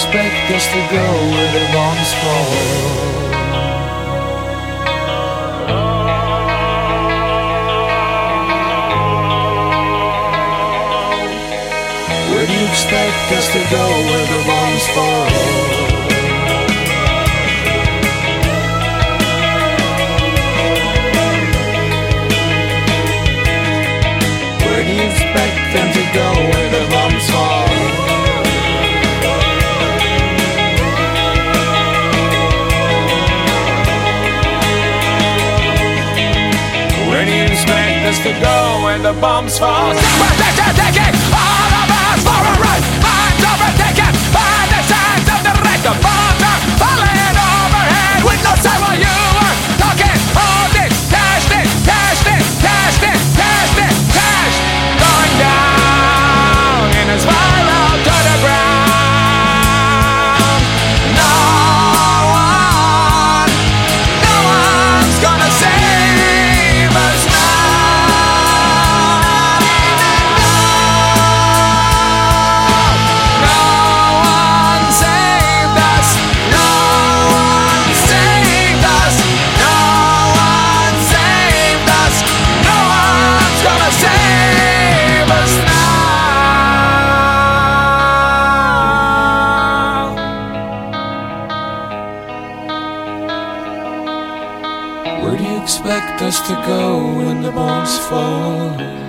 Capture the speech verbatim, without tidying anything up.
expect us to go where the bombs fall? Where do you expect us to go where the bombs fall? Where do you expect them to go where the bombs fall? Where do you expect us to go when the bombs fall? We're taking all of us for a ride. Minds overtaken by the signs of the wreck. The bombs are falling overhead with no sign while you are talking. Hold it, cash it, cash it, cash it, cash it, cash. Going down in a spiral to the ground. No one, no one's gonna save us now. Where do you expect us to go when the bombs fall?